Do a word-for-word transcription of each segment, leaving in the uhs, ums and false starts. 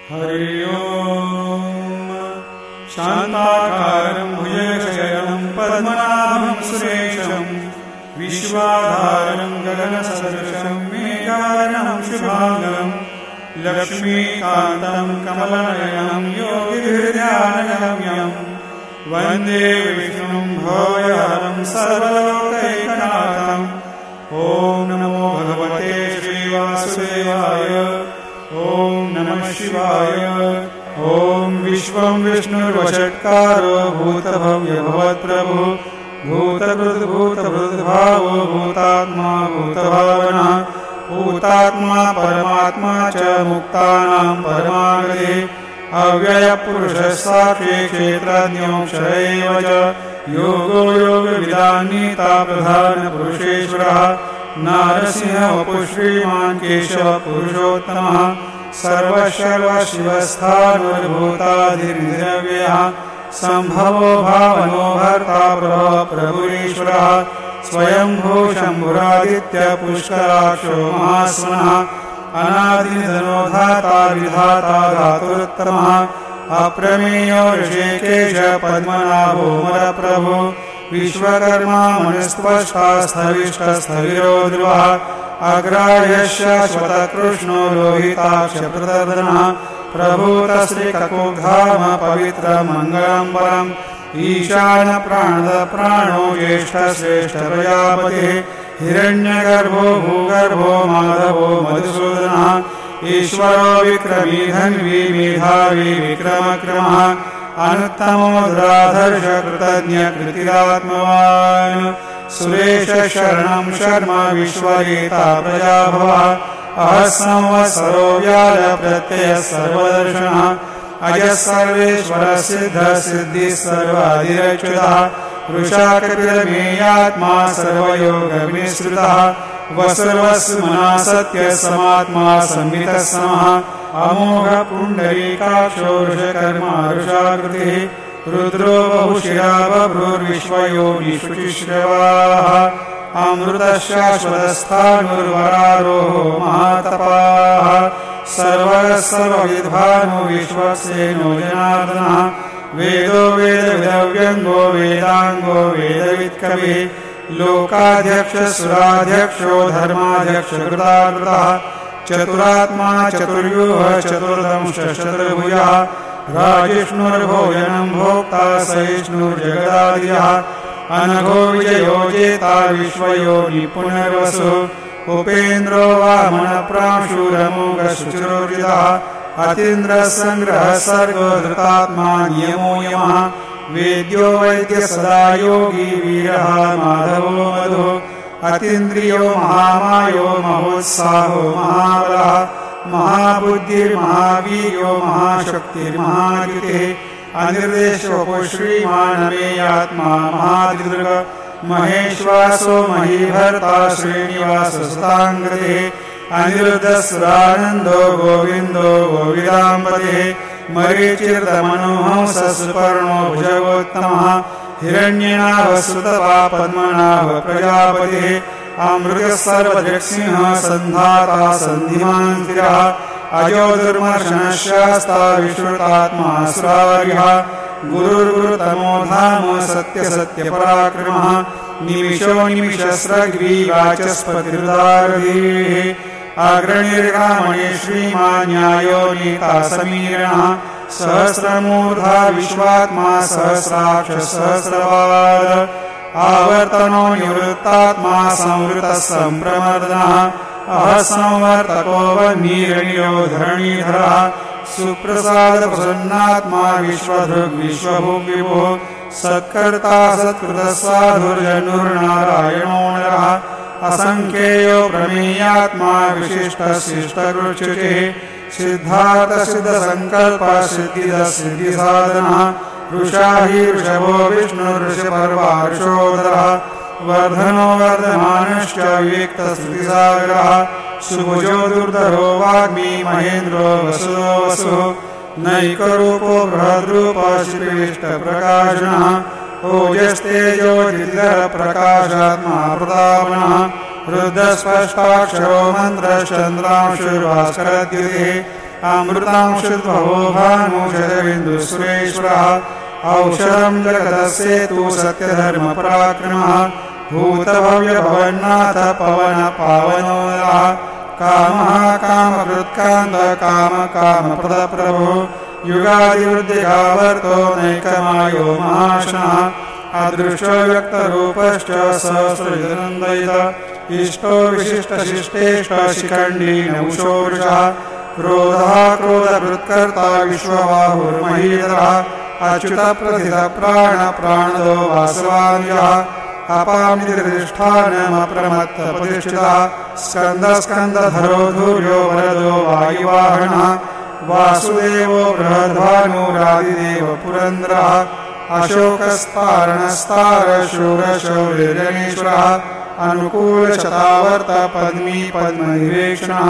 हरि ओम्। शान्ताकारं भुजगशयनं पद्मनाभं सुरेशं विश्वाधारं गगनसदृशं मेघवर्णं शुभांगं लक्ष्मीकान्तं कमलनयनं योगिभिर्ध्यानगम्यं वन्दे विष्णुं भवभयहरं सर्वलोकैकनाथम्। ॐ नमो भगवते श्रीवासुदेवाय। ॐ नमः शिवाय। ॐ विश्वं विष्णुर्वषट्कारो भूतभव्यभवत्प्रभु भूतभृद्भूतभृद्भावो भूतात्मा भूतभावनः भूतात्मा परमात्मा च मुक्तानां परमागते अव्ययपुरुषः साक्षी क्षेत्रज्ञोऽक्षर एव च योगो योगविदान्नीता प्रधानपुरुषेश्वरः नारसिंह वपुः श्रीमान् केशव पुरुषोत्तमः सर्वशर्वशिवस्थाणुर्भूताधिर्निरव्ययः सम्भवो भावनो भर्ता प्रभवः प्रभुरीश्वरः स्वयंभू शम्भुरादित्य पुष्कराक्षो महास्वनः अनादिनिधनो धाता विधाता धातुरुत्तमः अप्रमेयो ऋषिकेश पद्मनाभो मरप्रभु विश्वकर्मा मनुस्त्वष्टा स्थविष्टस्थविरो ध्रुवः अग्राह्यस्य श्वतकृष्णो लोहिताक्षप्रदर्शनः प्रभूतश्रीककुधाम पवित्रमङ्गलं परम् ईशानप्राणदप्राणो ज्येष्ठश्रेष्ठ प्रजापतिः हिरण्यगर्भो भूगर्भो माधवो मधुसूदनः ईश्वरो विक्रमी धन्वी मेधावी विक्रमक्रमः अनुत्तमो दुराधर्ष कृतज्ञ कृतिरात्मवान् सुरेश शरणं शर्म विश्वरेता प्रजाभवः अहस्संवत्सरो व्याल प्रत्ययः सर्वदर्शनः अजः सर्वेश्वर सिद्ध सिद्धिः सर्वाधिरच्युतः वृषा कपिलमेयात्मा सर्वयोगविनिश्रितः वसुर्वसुमना सत्य समात्मा संवितः समः अमोघ पुण्डरीकाक्षो वृषकर्मा वृषाकृतिः रुद्रो बहुशिरा बभ्रुर्विश्वयोनिषुचिश्रवाः अमृतशाश्वतस्थाणुर्वरारोहो महातपाः सर्वः सर्वविद्भानो विश्वसेनो जनार्दनः वेदो वेदविदव्यङ्गो वेदाङ्गो वेदवित्कविः लोकाध्यक्ष सुराध्यक्षो धर्माध्यक्ष कृताकृतः चतुरात्मा चतुर्व्यूह चतुर्दंशशतुर्भुजः राजिष्णुर्भोजनं भोक्ता सहिष्णुर्जगदादियः अनघो विजयो जेता विश्वयोनि पुनर्वसुः उपेन्द्रो वामनप्रांशुरमोघशुचिरोजितः अतीन्द्रसङ्ग्रहः सर्गो धृतात्मा नियमो यमः वेद्यो वैद्य सदा योगी वीरः माधवो मधुः अतीन्द्रियो महामायो महोत्साहो महाबलः महाबुद्धिर्महावीर्यो महाशक्तिर्महायुतिः अनिर्देशो श्रीमानमेयात्मा महादिदुर्ग महेश्वासो महीभर्ता श्रीनिवाससुताङ्गतिः अनिरुद्धसुरानन्दो गोविन्दो गोविदाम्बतिः मरीचिर्दमनोहंस सुपर्णो भुजगोत्तमः हिरण्यनाभसुतपा पद्मनाभ प्रजापतिः अमृतः सर्वजगत्सिंह सन्धाता सन्धिमान् स्थिरः अजो दुर्मर्शनः शास्ता विश्रुतात्मा सुरार्यः गुरुर्गुरुतमो धाम सत्यसत्यपराक्रमः निमिषो निमिषस्रग्वी वाचस्पतिरुदारधीः अग्रणिर्गामणि श्रीमान् न्यायो नीता समीरणः सहस्रमूर्धा विश्वात्मा सहस्राक्ष सहस्रवाद आवर्तनो निवृत्तात्मा संवृतः सम्प्रमर्दनः अहसंवर्तको वह्निरण्यो धरणीधरः सुप्रसादप्रसन्नात्मा विश्वधृग् विश्वभुग्विभुः सत्कर्ता सत्कृतसाधुर्जनुर्नारायणो नरः असङ्ख्येयो प्रमेयात्मा विशिष्टशिष्टकृच्युतिः सिद्धार्थसिद्धसङ्कल्पः सिद्धिदः सिद्धिसाधनः वृषा हि वृषभो विष्णुर्षपर्वार्षोदरः वर्धनो वर्धमानश्च विवेक्तस्तुतिसागरः सुभुजो दुर्धरो वाग्मी महेन्द्रो वसुदो वसुः नैकरूपो बृहद्रूपः श्रीविष्टप्रकाशनः ओजस्तेजो जितिधर प्रकाशात्मा प्रतापनः रुद्रस्पष्टाक्षरो मन्त्रश्चन्द्रांशुर्भास्करद्युतिः अमृतांशद्भवो भानुषदविन्दुसुरेश्वरः औषधं जगदस्येतु सत्यधर्मपराक्रमः भूतभव्यभवन्नाथ पवन पावनोदः कामः कामकृत्कान्त काम कामप्रदप्रभो युगादिवृद्धिकावर्तो नैकमायो महाशनः अदृष्टो व्यक्तरूपश्च सहस्रजनन्दयित इष्टो विशिष्टशिष्टेष्ट शिखण्डी नौषोरुषः क्रोधः क्रोधकृत्कर्ता विश्वबाहुर्महीधरः अच्युतप्रथितप्राण प्राणदो वासवार्यः अपामितिष्ठानमप्रमत्तप्रतिष्ठितः स्कन्दस्कन्दधरो धूर्यो वरदो वायुवाहनः वासुदेवो बृहद्भानुरादिदेव पुरन्दरः अशोकस्तारणस्तारशूरशौर्यजनेश्वरः अनुकूलशतावर्त पद्मी पद्मनिवेक्षणः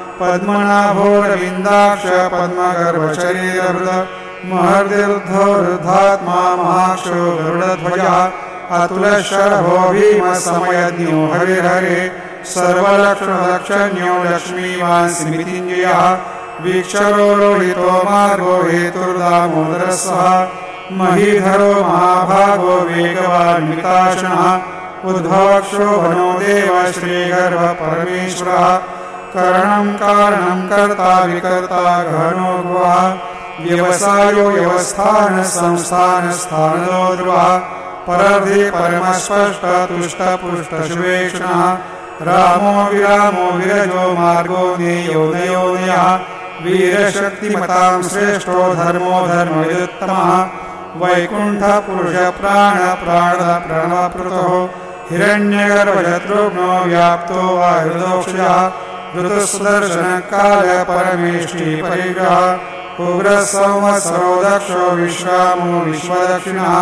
पद्मनाभोरविन्दाक्ष पद्मगर्भशरीरभृत महर्दिरुद्धो रुद्धात्मा महाक्षो गरुडध्वजः अतुलशरभो भीमसमयज्ञो हरिहरे सर्वलक्षणलक्षण्यो लक्ष्मीवान्सिमितिञ्जयः वीक्षरो रोहितो मार्गो हेतुर्दामोदरसः महीधरो महाभागो वेगवान्विताशनः उद्भवक्षो वनो देव श्रीगर्भ परमेश्वरः करणं कारणं कर्ता विकर्ता गहनो गुहा व्यवसायो व्यवस्थान संस्थान स्थानो ध्रुवः परर्धि परमस्पष्ट तुष्ट पुष्ट शुभेक्षणः रामो विरामो विरजो मार्गो नेयो नयोनयः वीरशक्तिमतां श्रेष्ठो धर्मो धर्मविदुत्तमः वैकुण्ठ पुरुष प्राण प्राण प्रणवपृतो हिरण्यगर्भशत्रुघ्नो व्याप्तो वायुदोक्षयः ऋतुसुदर्शनकाल परमेष्टि परिग्रहः उग्रसंवत्सरो दक्षो विश्रामो विश्वदक्षिणः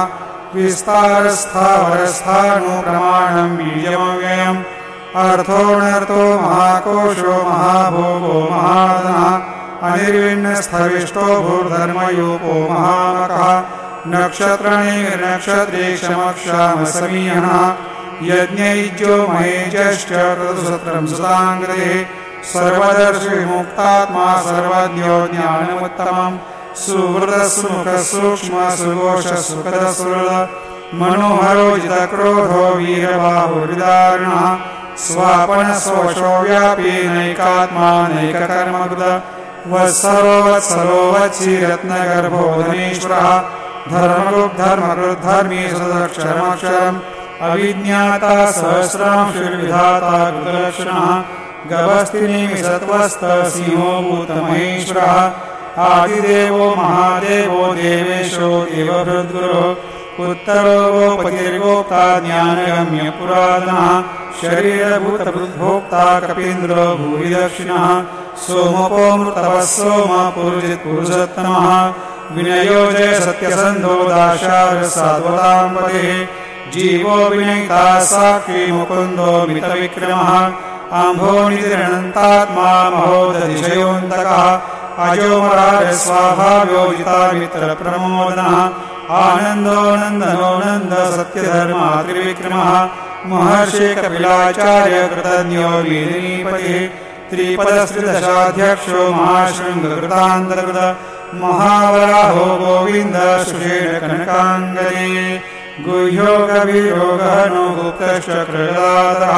विस्तारस्थावरस्थाणु प्रमाणं बीजमव्ययम् अर्थोऽनर्थो महाकोशो महाभोगो महाधनः अनिर्विण्णस्थविष्टो भूर्धर्मयूपो महामकः नक्षत्रनिर्नक्षत्रे क्षमक्षामसमीहनः यज्ञैज्यो महेजश्च ऋतुसत्रं सुताङ्गते सर्वदर्शिविमुक्तात्मा सर्वज्ञो ज्ञानमुत्तमम् सुहृदसुमुखसूक्ष्म सुघोषसुखदसुहृद मनोहरो जितक्रोधो वीरबाहुर्विदारिणः स्वापनशोषो व्यापी नैकात्मा नैककर्मकृत वत्सरो वत्सरो वत्सी रत्नगर्भो धनेश्वरः धर्मगुप्धर्मकृद्धर्मी सदक्षरमक्षरम् अविज्ञाता सहस्रांशुर्विधाता कृतलक्षणः गभस्तिनेमि सत्त्वस्त सिंहो भूतमहेश्वरः आदिदेवो महादेवो देवेशो देवभृद्गुरो उत्तरो गोपतिर्गोप्ता ज्ञानगम्य पुरातनः शरीरभूतभृद्भोक्ता कपीन्द्रो भूरि दक्षिणः सोमपो मृतवः सोम पुरुजित् पुरुषोत्तमः विनयो जय सत्यसन्धो दाशार सात्वतां पतिः जीवो विनयिता साक्षी मुकुन्दो मितविक्रमः आम्भोनिधिरनन्तात्मा महोदधिशयोऽन्तकः अजोमराज स्वाभाव्यो जितामित्रप्रमोदनः आनन्दो नन्दनो नन्द सत्यधर्मा त्रिविक्रमः महर्षि कपिलाचार्य कृतज्ञो वीरिणीपतिः त्रिपदश्रीदशाध्यक्षो महाशृङ्गकृतान्तर्गत महावराहो गोविन्द सुषेण कनकाङ्गले गुह्यो गभीरो गहनो गुप्तश्च कृदातः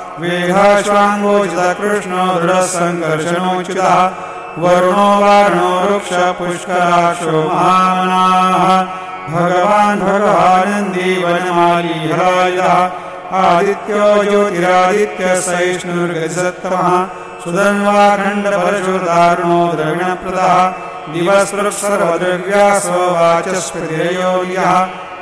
वेगाश्वाङ्गोचितकृष्णो दृढसङ्कर्षणोचितः वरुणो वारुणो वृक्ष पुष्कराक्षो महामनाः भगवान् भगवानन्दी वनमाली हरायः आदित्यो ज्योतिरादित्य सहिष्णुर्गजसत्तमः सुधन्वाखण्डपरशुर्दारुणो द्रविणप्रदः दिवस्पृक्सर्वदृग्व्यासो वाचस्पतिरयो यः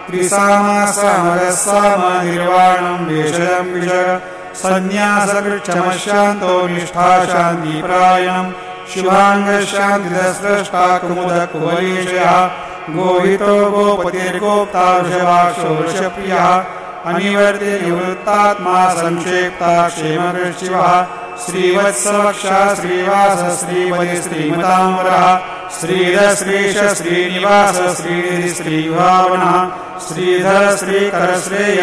त्रिसामासामगस्साम निर्वाणं वेषयं विषय सन्न्यासकृच्छमशान्तो निष्ठा शान्तिपरायणम् शुभाङ्गशान्तिदस्रष्टा कुमुदकुवलेशयः गोहितो गोपतिर्गोप्ता वृषभाक्षो वृषप्रियः अनिवर्ति निवृत्तात्मा संक्षेप्ता क्षेमकृशिवः श्रीवत्सवक्षा श्रीवास श्रीपति श्रीमताम्बरः श्रीधर श्रीश श्रीनिवास श्रीनिधि श्रीभावनः श्रीधर श्रीकर श्रेय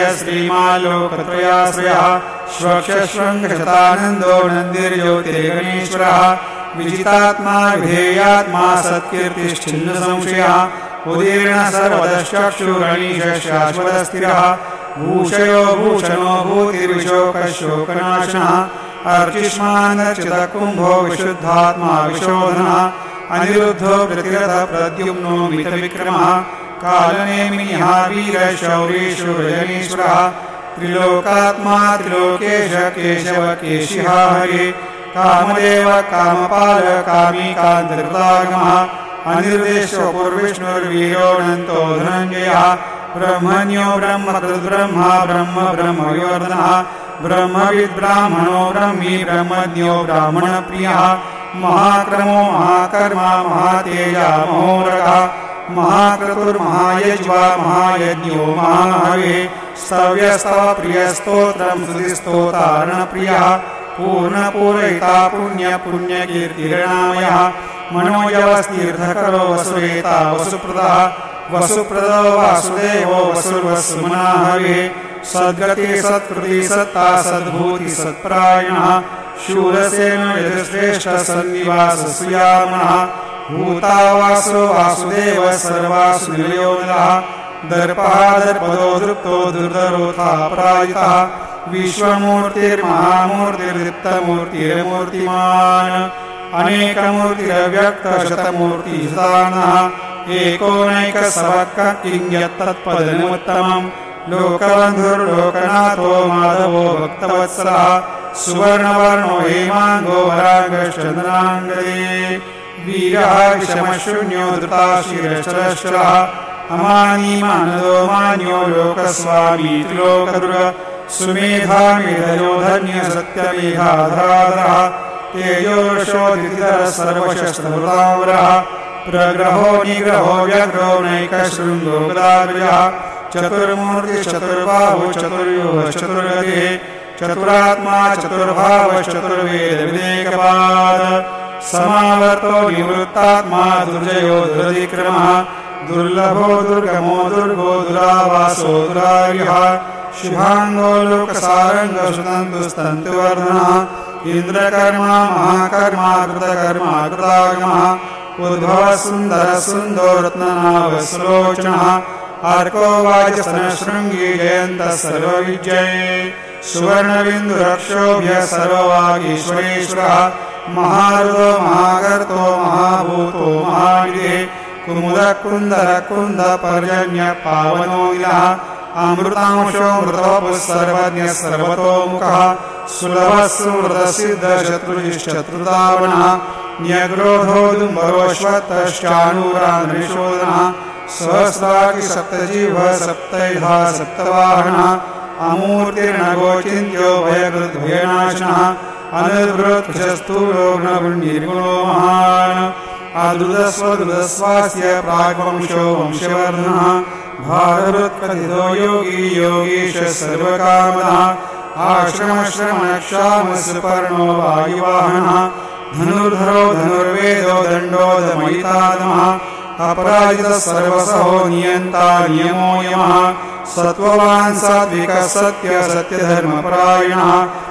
श्रीमालोकत्रयाश्रयः श्वक्षशृङ्गशतानन्दो नन्दिर्ज्योतिर्गणेश्वरः विजितात्मा विधेयात्मा सत्कीर्तिश्चिन्न संशयः उदीर्ण सर्वदश्चक्षुरणीशः शाश्वतस्थिरः भूषयो भूषणो भूतिर्विशोकशोकनाशनः अर्चिष्मानर्चितकुम्भो विशुद्धात्मा विशोधनः अनिरुद्धो प्रतिरथ प्रद्युम्नो मितविक्रमः कालनेमिः वीरशौरीशूरजनीश्वरः त्रिलोकात्मा त्रिलोकेश केशव केशिः हरे कामदेव कामपाल कामिकान्तर्गतागमः अनिर्देशो पूर्विष्णुर्वीरोऽनन्तो धनञ्जयः ब्रह्मण्यो ब्रह्मकृद्ब्रह्मा ब्रह्म ब्रह्मविवर्धनः ब्रह्मविद्ब्राह्मणो ब्रह्मी ब्रह्मज्ञो ब्राह्मणप्रियः महाक्रमो महाकर्मा महातेजा महोरगः महाक्रतुर्महायज्वा महायज्ञो महाहवे स्तव्यस्तव प्रियस्तोत्रं स्तुतिस्तोतारणप्रियः पूर्णपूरयिता पुण्यपुण्यकीर्तिर्नामयः मनोयवस्तीर्थकरो वसुरेता वसुप्रदः वसुप्रदो वासुदेवो वसुर्वसुमनाहवे सद्गति सत्कृति सत्ता सद्भूति सत्परायणः शूरसेन यजुश्रेष्ठ सन्निवास सुयामनः भूता वासो वासुदेव सर्वासु निलयोनिलः दर्पः दर्पदो दृप्तो दुर्धरोथा पराजितः विश्वमूर्तिर्महामूर्तिर्दीप्तमूर्तिर्मूर्तिमान् अनेकमूर्तिरव्यक्तशतमूर्तिसदानः एकोनैकसवक्कः किञ्यत्तत्पदमुत्तमम् लोकबन्धुर्लोकनाथो माधवो भक्तवत्सलः सुवर्णवर्णो हेमाङ्गो वराङ्गश्चन्द्राङ्गदे वीरः विषमशून्यो धृताशिरश्चरश्चरः अमानीमानदो मान्यो लोकस्वामी त्रिलोकदुर्ग सुमेधामेधयो धन्य सत्यमेधाधराधरः तेजोषोदितिधरः सर्वशस्त्रवृतावरः प्रग्रहो निग्रहो व्यग्रो नैकशृङ्गो गदार्यः चतुर्मूर्तिश्चतुर्बाहुः चतुर्युगः चतुर्गतिः चतुरात्मा चतुर्भावः चतुर्वेदविदेकपाद समावर्तो निवृत्तात्मा दुर्जयो दुरधिक्रमः दुर्लभो दुर्गमो दुर्गो दुरावासो दुरार्यः शुभाङ्गो लोकसारङ्गः सुतन्तुस्तन्तुवर्धनः इन्द्रकर्मा महाकर्मा कृतकर्मा कृतागमः उद्भवः सुन्दरः सुन्दो रत्ननाभसुलोचनः अर्को वाजसनशृङ्गी जयन्तः सर्वविजये सुवर्णबिन्दुरक्षोभ्यः सर्ववागीश्वरेश्वरः महारुदो महागर्तो महाभूतो महाविदेः कुमुदकुन्दरकुन्दपर्जन्यः पावनो इलः अमृतांशो मृतवपुः सर्वज्ञः सर्वतोमुखः सुलभः सुमृतसिद्धः शत्रुजिश्चतुर्दावनः न्यग्रोधोदुम्बरोऽश्वत्थश्चाणूरान्निशोधनः सहस्राक्षि सप्तजिह्वः सप्तैधा सप्तवाहनः अमूर्तिर्नगोचिन्त्यो भयकृद्भयनाशनः अनिर्भृत्स्थूलो निर्गुणो महान् अदृदस्वदृदस्वास्य प्राग्वंशो वंशवर्धनः भारहृत्कथितो योगी योगीश सर्वकामदः आश्रमश्रमणक्षामसुपर्णो वायुवाहनः धनुर्धरो धनुर्वेदो दण्डोदमयितादमः अपराजितः सर्वसहो नियन्ता नियमो यमः सत्त्ववान् सात्विकः सत्य सत्यधर्मपरायणः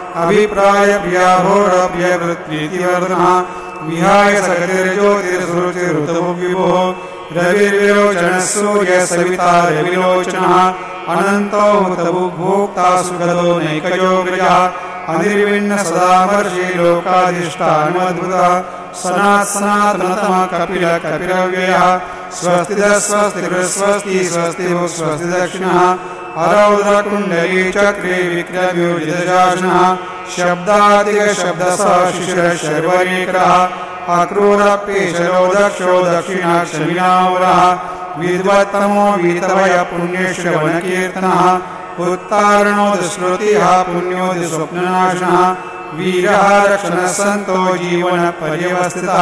अभिप्रायप्रियाभोरप्रियवृत्प्रीतिवर्धनः विहाय सकतिर्ज्योतिर्सुरुचिरुतभुविभुः रविर्विलोचनः सूर्यः सविता रविलोचनः अनन्तो हुतभुग्भोक्ता सुखदो नैकयोग्रजः अनिर्विण्ण सदामर्षि लोकाधिष्ठानमद्भुतः सनात् सनातनतमः कपिल कपिलव्ययः स्वस्तिदः स्वस्तिर्स्वस्ति स्वस्तिभुः स्वस्ति दक्षिणः अरौद्रकुण्डली चक्रे विक्रम्योजितशासनः शब्दादिकशब्दसः शिशिरः शर्वरेकरः अक्रूरपेशरो दक्षो दक्षिणाक्षमिनावरः विद्वत्तमो वीतभय पुण्यश्रवणकीर्तनः उत्तारणो दुष्कृतिः पुण्यो दुःस्वप्ननाशनः वीरः रक्षणः सन्तो जीवनपर्यवस्थितः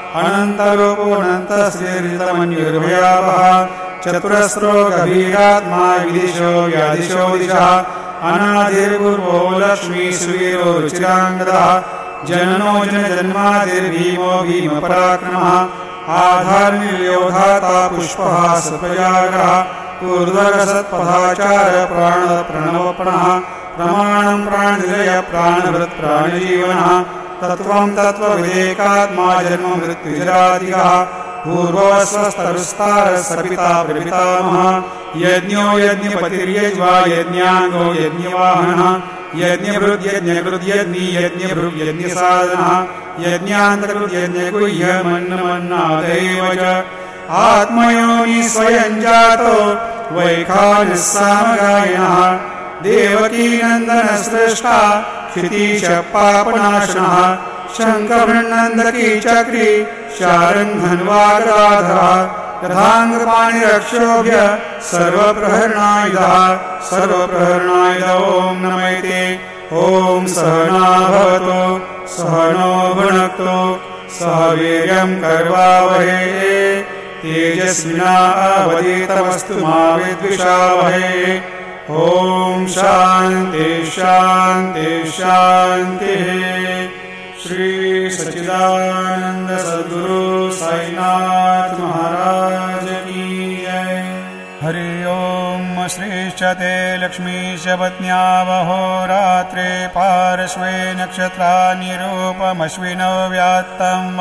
अनन्तरूपोऽनन्तश्रीर्जितमन्युर्भयावः चतुरस्रो गभीरात्मा विदिशो व्यादिशो दिशः अनादिर्पूर्वो लक्ष्मी सुवीरो रुचिराङ्गदः जननो जनजन्मादिर्भीमो भीमपराक्रमः आधारनिर्योधाता पुष्पः सप्रजागरः ऊर्ध्वगसत्पथाचार प्राणप्रणवपणः प्रमाणं प्राणनिलय प्राणभृत् प्राणजीवनः तत्त्वं तत्त्वविदेकात्मा जन्म मृत्युजरादिकः पूर्वस्वस्तरुस्तारः सपिता प्रपितामहः यज्ञो यज्ञपतिर्यज्वा यज्ञाङ्गो यज्ञवाहनः यज्ञभृद्यज्ञकृद्यज्ञी यज्ञभृग्यज्ञसाधनः यज्ञान्तकृद्यज्ञगुह्यमन्नमन्नादेव च आत्मयोनि स्वयं जातो वैखानः सामगायिनः देवकीनन्दनश्रेष्ठा क्षितीशपापनाशनः शङ्खभृन्नन्दकी चक्री शारङ्घन्वागदाधरः यथाङ्गपाणिरक्षोभ्य सर्वप्रहरणायुधः सर्वप्रहरणायुध ॐ नमैते ॐ सहना भवतु सहनो भुनक्तु सह वीर्यं कर्वावहै तेजस्विनावधीतमस्तु मा विद्विषावहै ॐ शान्ति शान्ति शान्तिः। श्री सच्चिदानंद सद्गुरु साईनाथ महाराज की जय। हरि ओम। श्रीश्चते लक्ष्मीश पत्न्यावहोरात्रे पार्श्वे नक्षत्रानिरूपमश्विनो व्यात्तम्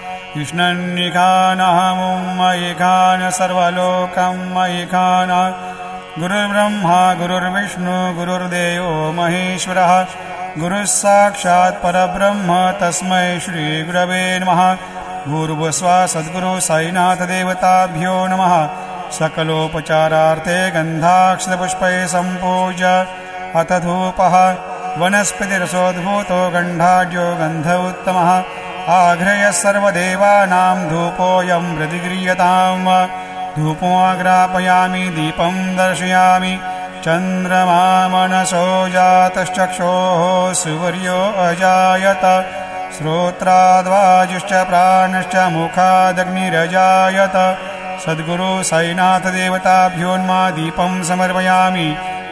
विष्णन्निखानहमुं मयिखान सर्वलोकं मयिखान गुरुर्ब्रह्मा गुरुर्विष्णु गुरुर्देवो महेश्वरः गुरुः साक्षात् परब्रह्म तस्मै श्री गुरवे नमः। भूर्भुवस्सुवः सद्गुरु साईनाथ देवताभ्यो नमः। सकलोपचारार्थे गन्धाक्षतपुष्पैः सम्पूज्य अथ धूपः वनस्पतिरसोद्भूतो गन्धाढ्यो गन्ध उत्तमः आघ्रयः सर्वदेवानां धूपोऽयं प्रतिगृह्यताम्। धूपोऽग्रापयामि दीपं दर्शयामि चन्द्रमा मनसो जातश्चक्षोः सुवर्यो अजायत श्रोत्राद्वाजुश्च प्राणश्च मुखादग्निरजायत। सद्गुरु साईनाथ देवताभ्योन्मा दीपं समर्पयामि।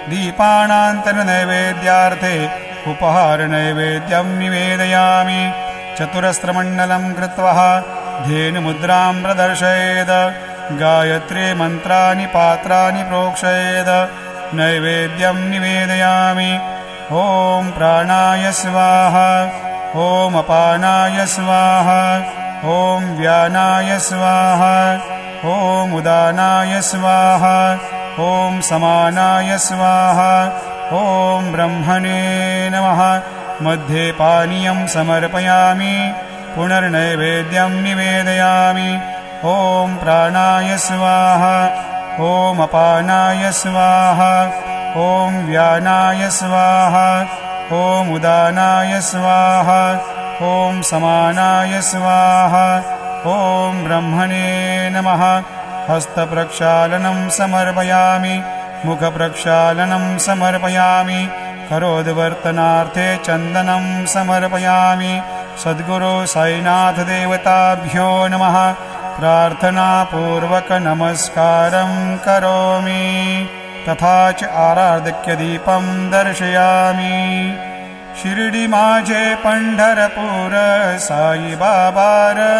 दीपानान्तरनैवेद्यार्थे उपहारनैवेद्यं निवेदयामि। चतुरस्रमण्डलं कृत्वा धेनुमुद्रां प्रदर्शयेत् गायत्री मन्त्राणि पात्राणि प्रोक्षयेत् नैवेद्यं निवेदयामि। ॐ प्राणाय स्वाहा ॐ अपानाय स्वाहा ॐ व्यानाय स्वाहा ॐ उदानाय स्वाहा ॐ समानाय स्वाहा ॐ ब्रह्मणे नमः। मध्ये पानीयं समर्पयामि पुनर्नैवेद्यं निवेदयामि। ॐ प्राणाय स्वाहा ॐ अपानाय स्वाहा ॐ व्यानाय स्वाहा ॐ उदानाय स्वाहा ॐ समानाय स्वाहा ॐ ब्रह्मणे नमः। हस्तप्रक्षालनं समर्पयामि मुखप्रक्षालनं समर्पयामि करोद्वर्तनार्थे चन्दनं समर्पयामि। सद्गुरु साईनाथ देवताभ्यो नमः। प्रार्थनापूर्वक नमस्कारं करोमि तथा च आराधक्य दीपं दर्शयामि। शिर्डी माझे पंढरपूर साई बाबा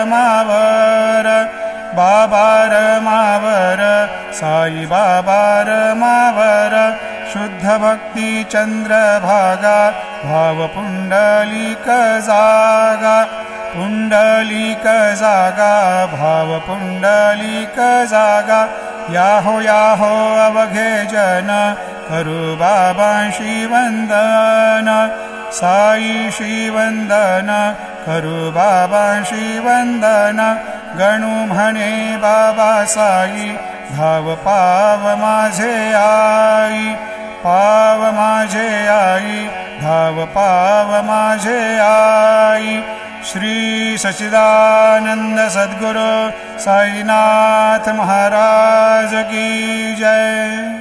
रमावर बाबा रमावर साई बाबा रमावर शुद्ध भक्ति चंद्रभागा भाव पुंडलिक जागा पुंडलिक जागा भाव पुंडलिक जागा याहो याहो अवघे जन करू बाबांशी वंदन साई श्रीवंदन करू बाबांशी वंदन गणू म्हणे बाबा साई धाव पाव माझे आई पाव माझे आई धाव पाव माझे आई। श्री सच्चिदानंद सद्गुरु साईनाथ महाराज की जय।